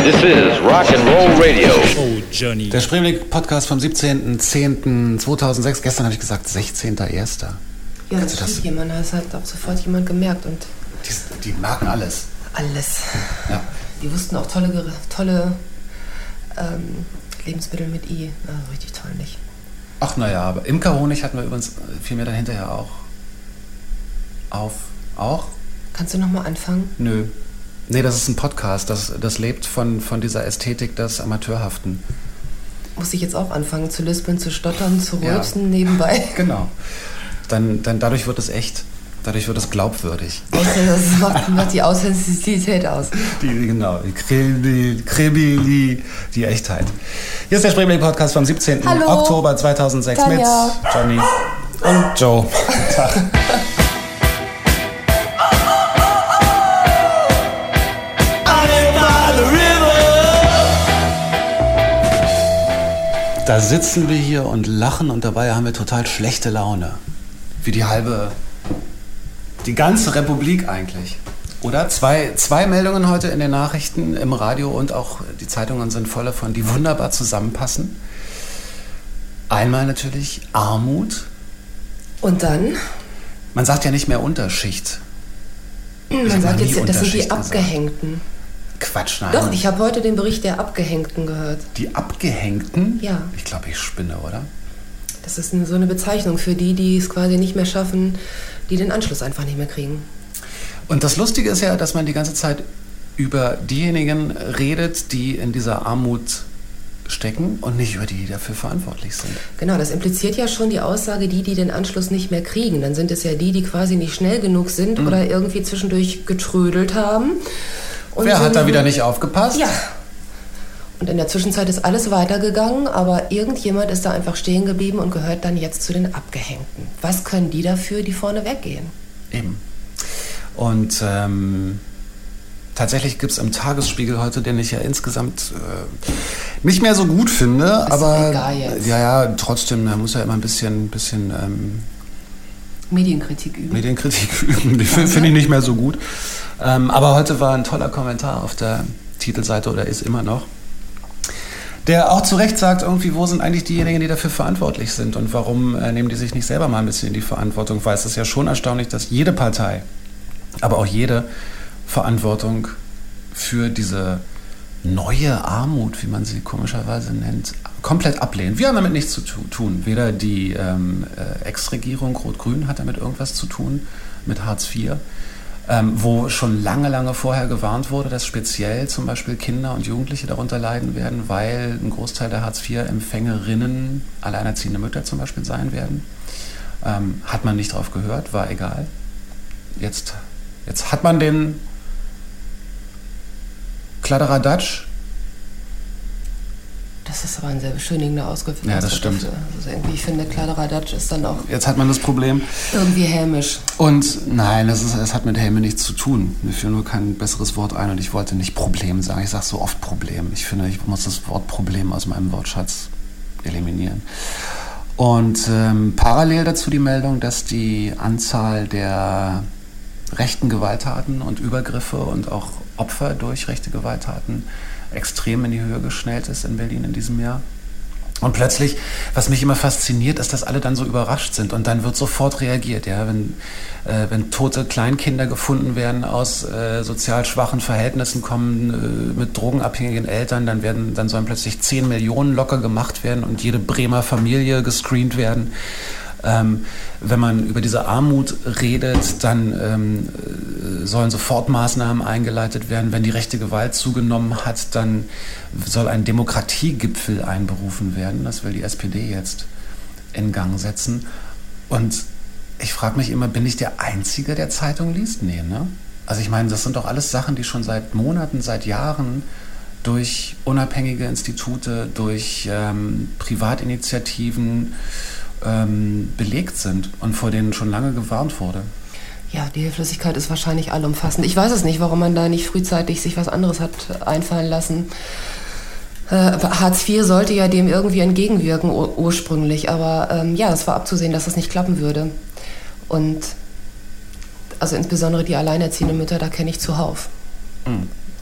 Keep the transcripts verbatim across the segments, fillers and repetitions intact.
This is Rock and Roll Radio. Oh, Johnny. Der Spreeblick-Podcast vom siebzehnten zehnten zweitausendsechs. Gestern habe ich gesagt sechzehnter erster Ja, das stimmt. Jemand, das hat auch sofort jemand gemerkt. Und die, die merken alles. Alles. Ja. Die wussten auch tolle, tolle ähm, Lebensmittel mit I. Also richtig toll nicht. Ach naja, aber Imkerhonig hatten wir übrigens, fiel mir dann hinterher auch auf. Auch? Kannst du nochmal anfangen? Nö. Nee, das ist ein Podcast. Das, das lebt von, von dieser Ästhetik des Amateurhaften. Muss ich jetzt auch anfangen zu lispeln, zu stottern, zu Ja. rülpsen nebenbei? Genau. Dann, dann dadurch wird es echt. Dadurch wird es glaubwürdig. Das macht, macht die Authentizität aus. Die, genau, die Kremi, Kremi, die Echtheit. Hier ist der Spreeblick-Podcast vom siebzehnten Hallo. Oktober zweitausendsechs Tanja. mit Johnny und Joe. Tag. Da sitzen wir hier und lachen und dabei haben wir total schlechte Laune. Wie die halbe, die ganze Republik eigentlich. Oder? Zwei, zwei Meldungen heute in den Nachrichten, im Radio und auch die Zeitungen sind voll davon, die wunderbar zusammenpassen. Einmal natürlich Armut. Und dann? Man sagt ja nicht mehr Unterschicht. Ich Man hab sagt noch nie jetzt, das sind die Unterschicht gesagt. Abgehängten. Quatsch, nein. Doch, ich habe heute den Bericht der Abgehängten gehört. Die Abgehängten? Ja. Ich glaube, ich spinne, oder? Das ist eine, so eine Bezeichnung für die, die es quasi nicht mehr schaffen, die den Anschluss einfach nicht mehr kriegen. Und das Lustige ist ja, dass man die ganze Zeit über diejenigen redet, die in dieser Armut stecken und nicht über die, die dafür verantwortlich sind. Genau, das impliziert ja schon die Aussage, die, die den Anschluss nicht mehr kriegen. Dann sind es ja die, die quasi nicht schnell genug sind Mhm. oder irgendwie zwischendurch getrödelt haben. Und Wer so hat da eine- wieder nicht aufgepasst? Ja. Und in der Zwischenzeit ist alles weitergegangen, aber irgendjemand ist da einfach stehen geblieben und gehört dann jetzt zu den Abgehängten. Was können die dafür, die vorne weggehen? Eben. Und ähm, tatsächlich gibt es im Tagesspiegel heute, den ich ja insgesamt äh, nicht mehr so gut finde, Ist aber egal jetzt. ja, ja, trotzdem, da muss ja immer ein bisschen, bisschen ähm, Medienkritik üben. Medienkritik üben. Die finde find ich nicht mehr so gut. Ähm, aber heute war ein toller Kommentar auf der Titelseite oder ist immer noch, der auch zu Recht sagt, irgendwie, wo sind eigentlich diejenigen, die dafür verantwortlich sind und warum äh, nehmen die sich nicht selber mal ein bisschen in die Verantwortung? Weil es ist ja schon erstaunlich, dass jede Partei, aber auch jede Verantwortung für diese neue Armut, wie man sie komischerweise nennt, komplett ablehnt. Wir haben damit nichts zu tu- tun. Weder die ähm, äh, Ex-Regierung Rot-Grün hat damit irgendwas zu tun, mit Hartz vier. Ähm, wo schon lange, lange vorher gewarnt wurde, dass speziell zum Beispiel Kinder und Jugendliche darunter leiden werden, weil ein Großteil der Hartz vier Empfängerinnen alleinerziehende Mütter zum Beispiel sein werden. Ähm, hat man nicht drauf gehört, war egal. Jetzt, jetzt hat man den Kladderadatsch. Das ist aber ein sehr beschönigender Ausdruck. Ja, das stimmt. Also irgendwie, ich finde, Kladderadatsch ist dann auch Jetzt hat man das Problem. irgendwie hämisch. Und nein, es, ist, es hat mit Helme nichts zu tun. Mir fiel nur kein besseres Wort ein und ich wollte nicht Problem sagen. Ich sage so oft Problem. Ich finde, ich muss das Wort Problem aus meinem Wortschatz eliminieren. Und ähm, parallel dazu die Meldung, dass die Anzahl der rechten Gewalttaten und Übergriffe und auch Opfer durch rechte Gewalttaten extrem in die Höhe geschnellt ist in Berlin in diesem Jahr. Und plötzlich, was mich immer fasziniert, ist, dass alle dann so überrascht sind und dann wird sofort reagiert. Ja? Wenn, äh, wenn tote Kleinkinder gefunden werden aus äh, sozial schwachen Verhältnissen, kommen äh, mit drogenabhängigen Eltern, dann, werden, dann sollen plötzlich zehn Millionen locker gemacht werden und jede Bremer Familie gescreent werden. Ähm, wenn man über diese Armut redet, dann ähm, sollen sofort Maßnahmen eingeleitet werden. Wenn die rechte Gewalt zugenommen hat, dann soll ein Demokratiegipfel einberufen werden. Das will die S P D jetzt in Gang setzen. Und ich frage mich immer, bin ich der Einzige, der Zeitung liest? Nee, ne? Also ich meine, das sind doch alles Sachen, die schon seit Monaten, seit Jahren durch unabhängige Institute, durch ähm, Privatinitiativen ähm, belegt sind und vor denen schon lange gewarnt wurde. Ja, die Hilflosigkeit ist wahrscheinlich allumfassend. Ich weiß es nicht, warum man da nicht frühzeitig sich was anderes hat einfallen lassen. Äh, Hartz vier sollte ja dem irgendwie entgegenwirken ur- ursprünglich, aber ähm, ja, es war abzusehen, dass das nicht klappen würde. Und also insbesondere die alleinerziehenden Mütter, da kenne ich zuhauf. Mhm.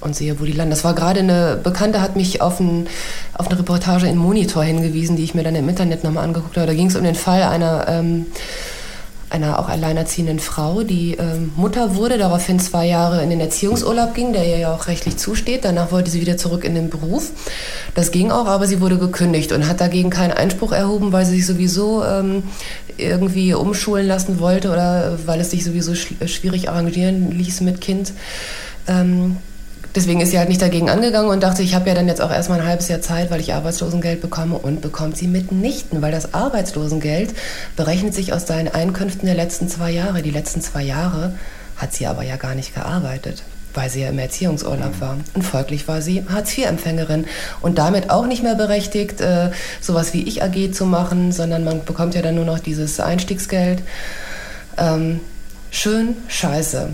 und sehe, wo die landen. Das war gerade eine Bekannte, hat mich auf, ein, auf eine Reportage in Monitor hingewiesen, die ich mir dann im Internet nochmal angeguckt habe. Da ging es um den Fall einer, ähm, einer auch alleinerziehenden Frau, die ähm, Mutter wurde, daraufhin zwei Jahre in den Erziehungsurlaub ging, der ihr ja auch rechtlich zusteht. Danach wollte sie wieder zurück in den Beruf. Das ging auch, aber sie wurde gekündigt und hat dagegen keinen Einspruch erhoben, weil sie sich sowieso ähm, irgendwie umschulen lassen wollte oder weil es sich sowieso sch- schwierig arrangieren ließ mit Kind. Ähm, Deswegen ist sie halt nicht dagegen angegangen und dachte, ich habe ja dann jetzt auch erstmal ein halbes Jahr Zeit, weil ich Arbeitslosengeld bekomme, und bekommt sie mitnichten, weil das Arbeitslosengeld berechnet sich aus deinen Einkünften der letzten zwei Jahre. Die letzten zwei Jahre hat sie aber ja gar nicht gearbeitet, weil sie ja im Erziehungsurlaub war. Und folglich war sie Hartz vier Empfängerin und damit auch nicht mehr berechtigt, äh, sowas wie Ich A G zu machen, sondern man bekommt ja dann nur noch dieses Einstiegsgeld. Ähm, schön scheiße.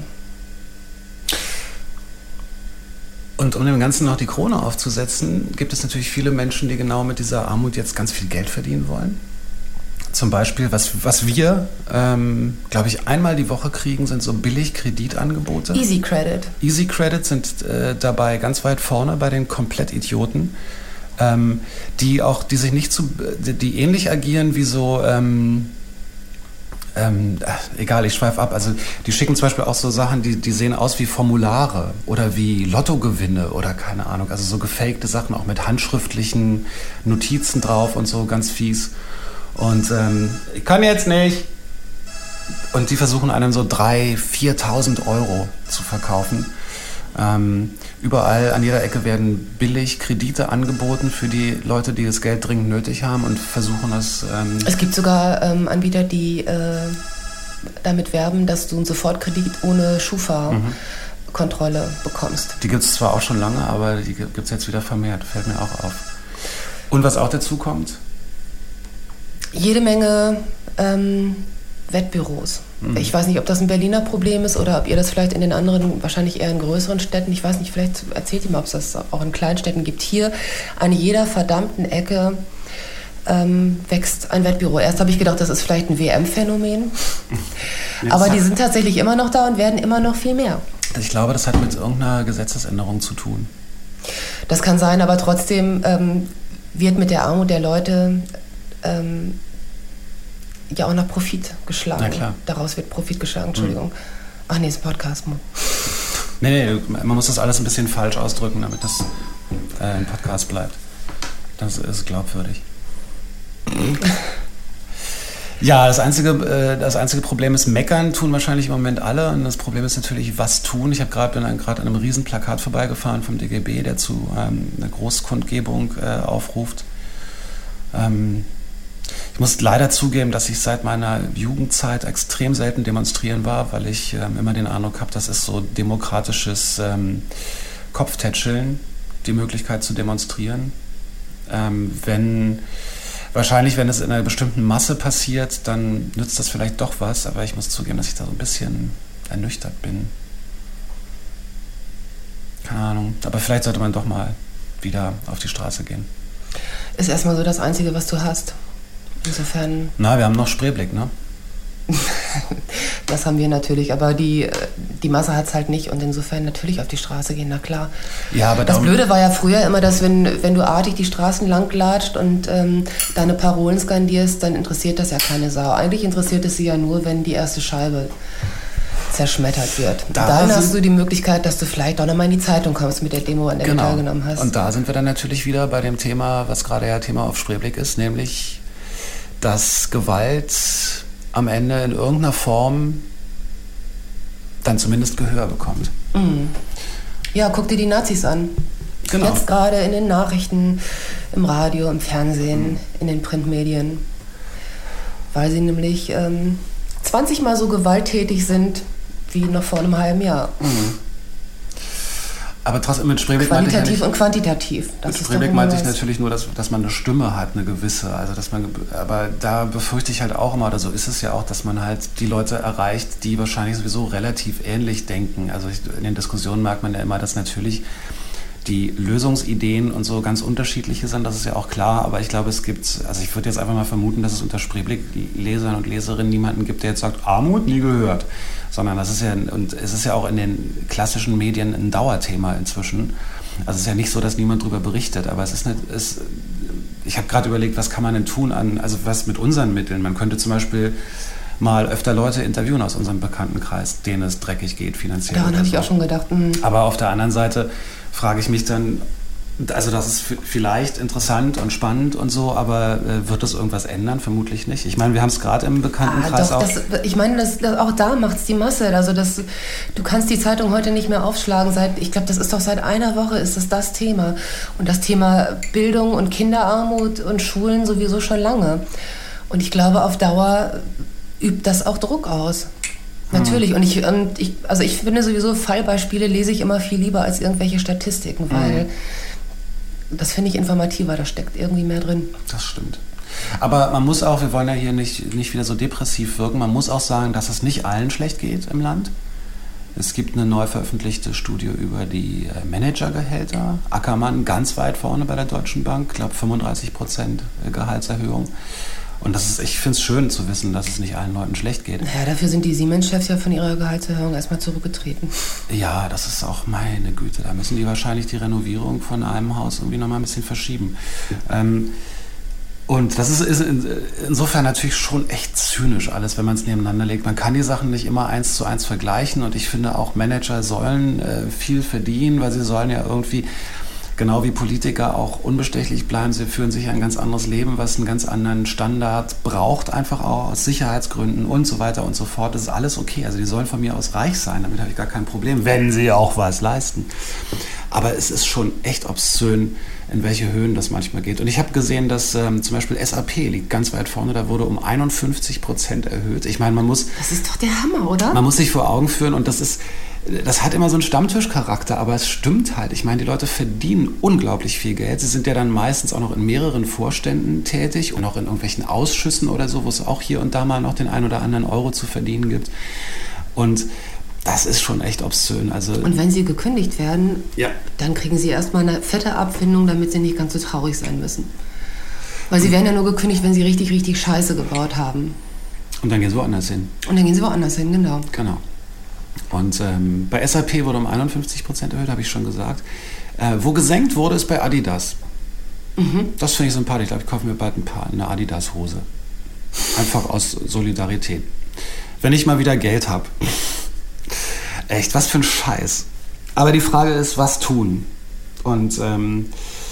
Und um dem Ganzen noch die Krone aufzusetzen, gibt es natürlich viele Menschen, die genau mit dieser Armut jetzt ganz viel Geld verdienen wollen. Zum Beispiel, was, was wir, ähm, glaube ich, einmal die Woche kriegen, sind so billig Kreditangebote. Easy Credit. Easy Credit sind äh, dabei ganz weit vorne bei den Komplettidioten, ähm, die auch, die sich nicht zu, die, die ähnlich agieren wie so, ähm, Ähm, egal, ich schweife ab. Also die schicken zum Beispiel auch so Sachen, die, die sehen aus wie Formulare oder wie Lottogewinne oder keine Ahnung. Also so gefakte Sachen auch mit handschriftlichen Notizen drauf und so, ganz fies. Und ähm, ich kann jetzt nicht. Und die versuchen einem so dreitausend, viertausend Euro zu verkaufen. Ähm, überall an jeder Ecke werden billig Kredite angeboten für die Leute, die das Geld dringend nötig haben und versuchen das... Ähm es gibt sogar ähm, Anbieter, die äh, damit werben, dass du einen Sofortkredit ohne Schufa-Kontrolle mhm. bekommst. Die gibt es zwar auch schon lange, aber die gibt es jetzt wieder vermehrt, fällt mir auch auf. Und was auch dazu kommt? Jede Menge ähm, Wettbüros. Mhm. Ich weiß nicht, ob das ein Berliner Problem ist oder ob ihr das vielleicht in den anderen, wahrscheinlich eher in größeren Städten, ich weiß nicht, vielleicht erzählt ihr mal, ob es das auch in Kleinstädten gibt. Hier an jeder verdammten Ecke ähm, wächst ein Wettbüro. Erst habe ich gedacht, das ist vielleicht ein W M-Phänomen. Aber die sind tatsächlich immer noch da und werden immer noch viel mehr. Ich glaube, das hat mit irgendeiner Gesetzesänderung zu tun. Das kann sein, aber trotzdem ähm, wird mit der Armut der Leute ähm, ja auch nach Profit geschlagen. Na klar. Daraus wird Profit geschlagen, Entschuldigung. Mhm. Ach nee, ist ein Podcast. Nee, nee, man muss das alles ein bisschen falsch ausdrücken, damit das äh, ein Podcast bleibt. Das ist glaubwürdig. Ja, das einzige, äh, das einzige Problem ist, meckern tun wahrscheinlich im Moment alle. Und das Problem ist natürlich, was tun. Ich habe gerade bin gerade an einem riesen Plakat vorbeigefahren vom D G B, der zu ähm, einer Großkundgebung äh, aufruft. Ähm, Ich muss leider zugeben, dass ich seit meiner Jugendzeit extrem selten demonstrieren war, weil ich ähm, immer den Eindruck habe, das ist so demokratisches ähm, Kopftätscheln, die Möglichkeit zu demonstrieren. Ähm, wenn, wahrscheinlich, wenn es in einer bestimmten Masse passiert, dann nützt das vielleicht doch was, aber ich muss zugeben, dass ich da so ein bisschen ernüchtert bin. Keine Ahnung, aber vielleicht sollte man doch mal wieder auf die Straße gehen. Ist erstmal so das Einzige, was du hast. Insofern... Na, wir haben noch Spreeblick, ne? Das haben wir natürlich, aber die, die Masse hat es halt nicht und insofern natürlich auf die Straße gehen, na klar. Ja, aber das Blöde war ja früher immer, dass wenn, wenn du artig die Straßen lang latscht und ähm, deine Parolen skandierst, dann interessiert das ja keine Sau. Eigentlich interessiert es sie ja nur, wenn die erste Scheibe zerschmettert wird. Da dann hast du die Möglichkeit, dass du vielleicht auch nochmal in die Zeitung kommst mit der Demo, an der genau. du teilgenommen hast. Und da sind wir dann natürlich wieder bei dem Thema, was gerade ja Thema auf Spreeblick ist, nämlich, dass Gewalt am Ende in irgendeiner Form dann zumindest Gehör bekommt. Mhm. Ja, guck dir die Nazis an. Genau. Jetzt gerade in den Nachrichten, im Radio, im Fernsehen, mhm. in den Printmedien. Weil sie nämlich ähm, zwanzig Mal so gewalttätig sind wie noch vor einem halben Jahr. Mhm. Aber trotzdem mit Spreeblick qualitativ meinte ich ja und quantitativ. Das mit Spreeblick meinte ich natürlich nur, dass, dass man eine Stimme hat, eine gewisse. Also dass man, aber da befürchte ich halt auch immer, oder so ist es ja auch, dass man halt die Leute erreicht, die wahrscheinlich sowieso relativ ähnlich denken. Also ich, in den Diskussionen merkt man ja immer, dass natürlich die Lösungsideen und so ganz unterschiedliche sind, das ist ja auch klar, aber ich glaube, es gibt, also ich würde jetzt einfach mal vermuten, dass es unter Spreeblick-Lesern und Leserinnen niemanden gibt, der jetzt sagt, Armut nie gehört, sondern das ist ja, und es ist ja auch in den klassischen Medien ein Dauerthema inzwischen. Also es ist ja nicht so, dass niemand darüber berichtet, aber es ist nicht, es, ich habe gerade überlegt, was kann man denn tun an, also was mit unseren Mitteln, man könnte zum Beispiel mal öfter Leute interviewen aus unserem Bekanntenkreis, denen es dreckig geht finanziell. Daran habe ich auch schon gedacht. Mh. Aber auf der anderen Seite frage ich mich dann, also das ist vielleicht interessant und spannend und so, aber äh, wird das irgendwas ändern? Vermutlich nicht. Ich meine, wir haben es gerade im Bekanntenkreis ah, doch, auch... Das, ich meine, das, das, auch da macht es die Masse. Also das, du kannst die Zeitung heute nicht mehr aufschlagen. Seit, ich glaube, das ist doch seit einer Woche ist das das Thema. Und das Thema Bildung und Kinderarmut und Schulen sowieso schon lange. Und ich glaube, auf Dauer übt das auch Druck aus. Natürlich. Und ich, und ich, also ich finde sowieso, Fallbeispiele lese ich immer viel lieber als irgendwelche Statistiken, weil mhm. das finde ich informativer, da steckt irgendwie mehr drin. Das stimmt. Aber man muss auch, wir wollen ja hier nicht, nicht wieder so depressiv wirken, man muss auch sagen, dass es nicht allen schlecht geht im Land. Es gibt eine neu veröffentlichte Studie über die Managergehälter. Ackermann ganz weit vorne bei der Deutschen Bank, ich glaube fünfunddreißig Prozent Gehaltserhöhung. Und das ist, ich finde es schön zu wissen, dass es nicht allen Leuten schlecht geht. Ja, dafür sind die Siemens-Chefs ja von ihrer Gehaltserhöhung erstmal zurückgetreten. Ja, das ist auch meine Güte. Da müssen die wahrscheinlich die Renovierung von einem Haus irgendwie nochmal ein bisschen verschieben. Ähm, und das ist, ist insofern natürlich schon echt zynisch alles, wenn man es nebeneinander legt. Man kann die Sachen nicht immer eins zu eins vergleichen. Und ich finde auch, Manager sollen äh, viel verdienen, weil sie sollen ja irgendwie... Genau wie Politiker auch unbestechlich bleiben, sie führen sich ein ganz anderes Leben, was einen ganz anderen Standard braucht, einfach auch aus Sicherheitsgründen und so weiter und so fort. Das ist alles okay. Also die sollen von mir aus reich sein, damit habe ich gar kein Problem, wenn sie auch was leisten. Aber es ist schon echt obszön, in welche Höhen das manchmal geht. Und ich habe gesehen, dass ähm, zum Beispiel S A P liegt ganz weit vorne, da wurde um einundfünfzig Prozent erhöht. Ich meine, man muss... Das ist doch der Hammer, oder? Man muss sich vor Augen führen und das ist... Das hat immer so einen Stammtischcharakter, aber es stimmt halt. Ich meine, die Leute verdienen unglaublich viel Geld. Sie sind ja dann meistens auch noch in mehreren Vorständen tätig und auch in irgendwelchen Ausschüssen oder so, wo es auch hier und da mal noch den einen oder anderen Euro zu verdienen gibt. Und das ist schon echt obszön. Also, und wenn sie gekündigt werden, ja. dann kriegen sie erstmal eine fette Abfindung, damit sie nicht ganz so traurig sein müssen. Weil sie werden ja nur gekündigt, wenn sie richtig, richtig Scheiße gebaut haben. Und dann gehen sie woanders hin. Und dann gehen sie woanders hin, genau. Genau. Und ähm, bei S A P wurde um einundfünfzig Prozent erhöht, habe ich schon gesagt. Äh, wo gesenkt wurde, ist bei Adidas. Mhm. Das finde ich sympathisch. Ich glaube, ich kaufe mir bald ein paar, eine Adidas-Hose. Einfach aus Solidarität. Wenn ich mal wieder Geld habe. Echt, was für ein Scheiß. Aber die Frage ist, was tun? Und ähm,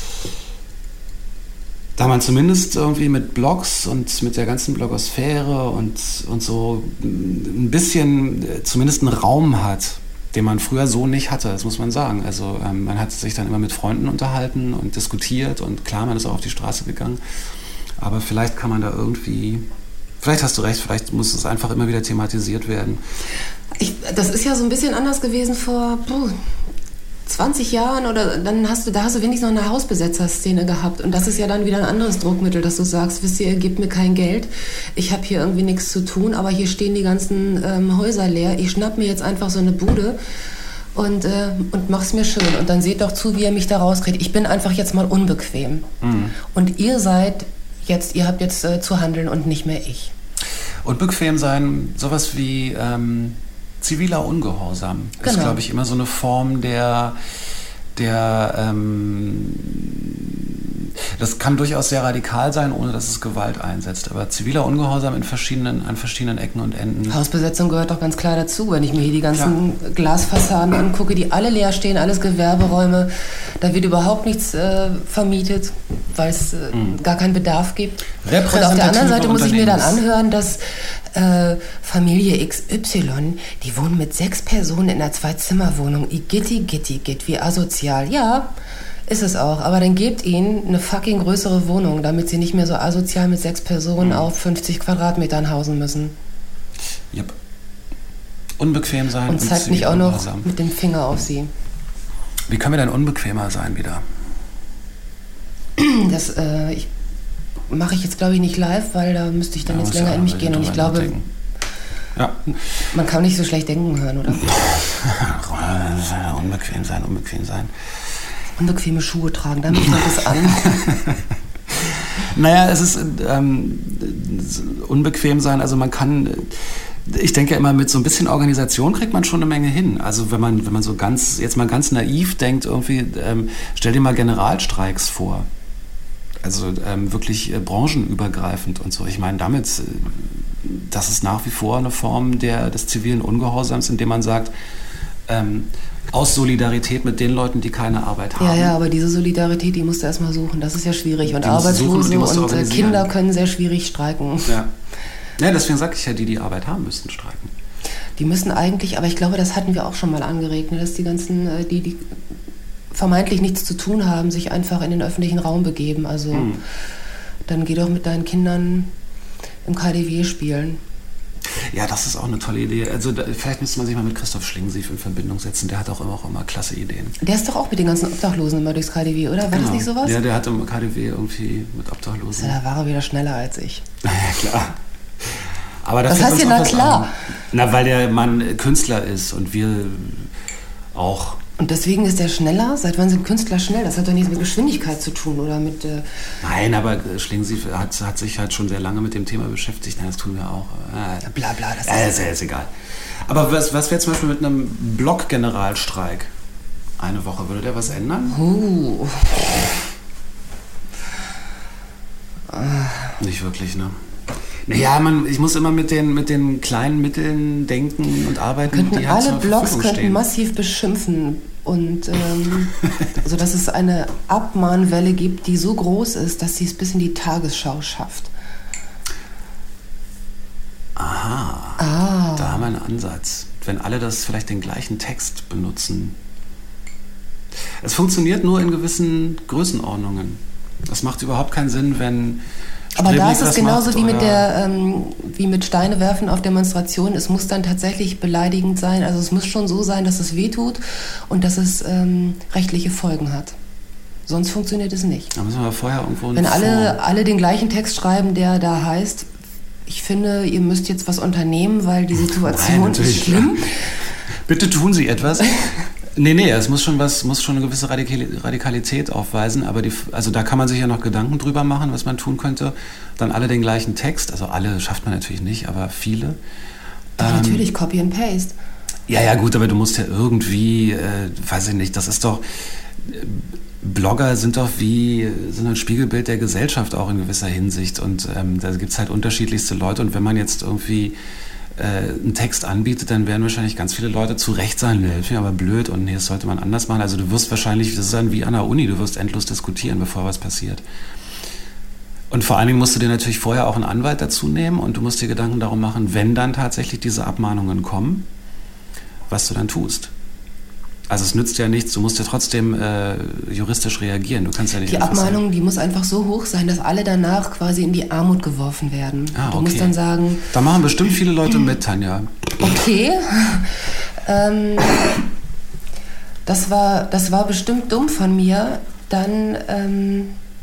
da man zumindest irgendwie mit Blogs und mit der ganzen Blogosphäre und, und so ein bisschen zumindest einen Raum hat, den man früher so nicht hatte, das muss man sagen. Also ähm, man hat sich dann immer mit Freunden unterhalten und diskutiert und klar, man ist auch auf die Straße gegangen. Aber vielleicht kann man da irgendwie, vielleicht hast du recht, vielleicht muss es einfach immer wieder thematisiert werden. Ich, das ist ja so ein bisschen anders gewesen vor... Puh. zwanzig Jahren oder dann hast du, da hast du wenigstens noch eine Hausbesetzerszene gehabt und das ist ja dann wieder ein anderes Druckmittel, dass du sagst, wisst ihr, ihr gebt mir kein Geld, ich habe hier irgendwie nichts zu tun, aber hier stehen die ganzen ähm, Häuser leer, ich schnapp mir jetzt einfach so eine Bude und, äh, und mach's mir schön und dann seht doch zu, wie ihr mich da rauskriegt. Ich bin einfach jetzt mal unbequem mhm. und ihr seid jetzt, ihr habt jetzt äh, zu handeln und nicht mehr ich. Und bequem sein, sowas wie ähm ziviler Ungehorsam genau. ist, glaube ich, immer so eine Form der, der ähm, das kann durchaus sehr radikal sein, ohne dass es Gewalt einsetzt. Aber ziviler Ungehorsam in verschiedenen, an verschiedenen Ecken und Enden. Hausbesetzung gehört doch ganz klar dazu. Wenn ich mir hier die ganzen ja. Glasfassaden angucke, die alle leer stehen, alles Gewerberäume, da wird überhaupt nichts äh, vermietet, weil es äh, mhm. gar keinen Bedarf gibt. Und auf der anderen Seite muss ich mir dann anhören, dass äh, Familie X Y, die wohnen mit sechs Personen in einer Zwei-Zimmer-Wohnung. Igitti, gitti, gitt, wie asozial. Ja, ist es auch. Aber dann gebt ihnen eine fucking größere Wohnung, damit sie nicht mehr so asozial mit sechs Personen mhm. auf fünfzig Quadratmetern hausen müssen. Yep. Unbequem sein. Und zeigt nicht auch noch mit dem Finger auf sie. Wie können wir denn unbequemer sein wieder? Das äh, ich, mache ich jetzt, glaube ich, nicht live, weil da müsste ich dann ja, jetzt länger ja in mich gehen. Und ich glaube, ja. man kann nicht so schlecht denken hören, oder? Unbequem sein, unbequem sein. Unbequeme Schuhe tragen, damit fängt es an. Naja, es ist ähm, unbequem sein, also man kann, ich denke immer, mit so ein bisschen Organisation kriegt man schon eine Menge hin. Also wenn man, wenn man so ganz, jetzt mal ganz naiv denkt, irgendwie, ähm, stell dir mal Generalstreiks vor. Also ähm, wirklich äh, branchenübergreifend und so. Ich meine, damit, äh, das ist nach wie vor eine Form der, des zivilen Ungehorsams, indem man sagt, ähm, aus Solidarität mit den Leuten, die keine Arbeit haben. Ja, ja, aber diese Solidarität, die musst du erstmal suchen. Das ist ja schwierig. Und Die musst du Arbeitslose suchen, die musst du und äh, organisieren. Kinder können sehr schwierig streiken. Ja. Ja, deswegen sage ich ja, die, die Arbeit haben, müssten streiken. Die müssen eigentlich, aber ich glaube, das hatten wir auch schon mal angeregt, ne, dass die ganzen, äh, die, die vermeintlich nichts zu tun haben, sich einfach in den öffentlichen Raum begeben. Also hm. dann geh doch mit deinen Kindern im K D W spielen. Ja, das ist auch eine tolle Idee. Also da, vielleicht müsste man sich mal mit Christoph Schlingensief in Verbindung setzen. Der hat auch immer, auch immer klasse Ideen. Der ist doch auch mit den ganzen Obdachlosen immer durchs K D W, oder? War genau. das nicht sowas? Ja, der hat im K D W irgendwie mit Obdachlosen. Ja, da war er wieder schneller als ich. Ja, klar. Aber das was heißt hier, na klar? An. Na, weil der Mann Künstler ist und wir auch. Und deswegen ist der schneller? Seit wann sind Künstler schnell? Das hat doch nichts mit Geschwindigkeit zu tun oder mit... Äh Nein, aber Schlingensief hat, hat sich halt schon sehr lange mit dem Thema beschäftigt. Nein, das tun wir auch. Äh, bla bla, das äh, ist... Äh, ist egal. Aber was, was wäre zum Beispiel mit einem Block-Generalstreik? Eine Woche, würde der was ändern? Uh. Nicht wirklich, ne? Naja, man, ich muss immer mit den, mit den kleinen Mitteln denken und arbeiten, könnten die halt alle zur Blogs Verfügung könnten stehen. massiv beschimpfen und ähm, so dass es eine Abmahnwelle gibt, die so groß ist, dass sie es bis in die Tagesschau schafft. Aha, ah. Da haben wir einen Ansatz. Wenn alle das vielleicht den gleichen Text benutzen. Es funktioniert nur in gewissen Größenordnungen. Das macht überhaupt keinen Sinn, wenn Aber da ist es das genauso macht, wie mit der ähm, wie mit Steine werfen auf Demonstrationen. Es muss dann tatsächlich beleidigend sein. Also es muss schon so sein, dass es wehtut und dass es ähm, rechtliche Folgen hat. Sonst funktioniert es nicht. Da müssen wir vorher irgendwo Wenn alle, alle den gleichen Text schreiben, der da heißt, ich finde, ihr müsst jetzt was unternehmen, weil die Situation Nein, ist schlimm. Bitte tun Sie etwas. Nee, nee, es muss schon was, muss schon eine gewisse Radikalität aufweisen, aber die, also da kann man sich ja noch Gedanken drüber machen, was man tun könnte. Dann alle den gleichen Text, also alle schafft man natürlich nicht, aber viele. Doch, ähm, natürlich, Copy and Paste. Ja, ja, gut, aber du musst ja irgendwie, äh, weiß ich nicht, das ist doch, äh, Blogger sind doch wie, sind ein Spiegelbild der Gesellschaft auch in gewisser Hinsicht und ähm, da gibt es halt unterschiedlichste Leute und wenn man jetzt irgendwie einen Text anbietet, dann werden wahrscheinlich ganz viele Leute zu Recht sagen, nee, das finde ich aber blöd und nee, das sollte man anders machen. Also du wirst wahrscheinlich, das ist dann wie an der Uni, du wirst endlos diskutieren, bevor was passiert. Und vor allen Dingen musst du dir natürlich vorher auch einen Anwalt dazu nehmen und du musst dir Gedanken darum machen, wenn dann tatsächlich diese Abmahnungen kommen, was du dann tust. Also es nützt ja nichts, du musst ja trotzdem äh, juristisch reagieren. Du kannst ja nicht die Abmahnung, sagen, die muss einfach so hoch sein, dass alle danach quasi in die Armut geworfen werden. Ah, du okay. musst dann sagen... Da machen bestimmt viele Leute mit, Tanja. Okay. ähm, das, war, das war bestimmt dumm von mir. Dann... Ähm,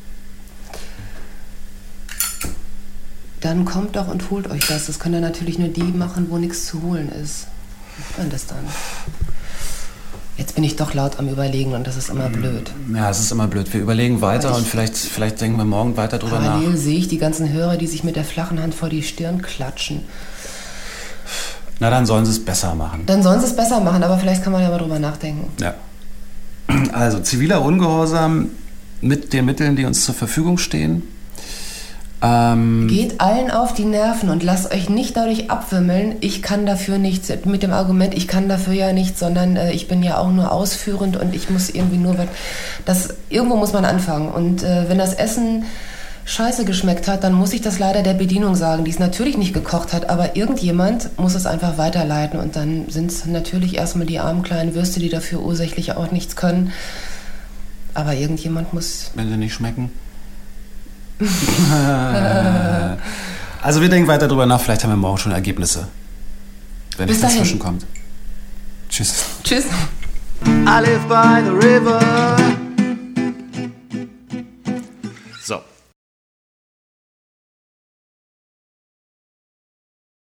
dann kommt doch und holt euch das. Das können dann natürlich nur die machen, wo nichts zu holen ist. Wie macht man das dann? Jetzt bin ich doch laut am Überlegen und das ist immer blöd. Ja, es ist immer blöd. Wir überlegen weiter und vielleicht, vielleicht denken wir morgen weiter drüber nach. Parallel sehe ich die ganzen Hörer, die sich mit der flachen Hand vor die Stirn klatschen. Na, dann sollen sie es besser machen. Dann sollen sie es besser machen, aber vielleicht kann man ja mal drüber nachdenken. Ja. Also, ziviler Ungehorsam mit den Mitteln, die uns zur Verfügung stehen. Ähm, Geht allen auf die Nerven und lasst euch nicht dadurch abwimmeln, ich kann dafür nichts, mit dem Argument, ich kann dafür ja nichts, sondern äh, ich bin ja auch nur ausführend und ich muss irgendwie nur was, das, irgendwo muss man anfangen und äh, wenn das Essen scheiße geschmeckt hat, dann muss ich das leider der Bedienung sagen, die es natürlich nicht gekocht hat, aber irgendjemand muss es einfach weiterleiten und dann sind es natürlich erstmal die armen kleinen Würste, die dafür ursächlich auch nichts können, aber irgendjemand muss... Wenn sie nicht schmecken. Also wir denken weiter drüber nach, vielleicht haben wir morgen schon Ergebnisse, wenn nichts dazwischen kommt. Tschüss. Tschüss. I live by the river.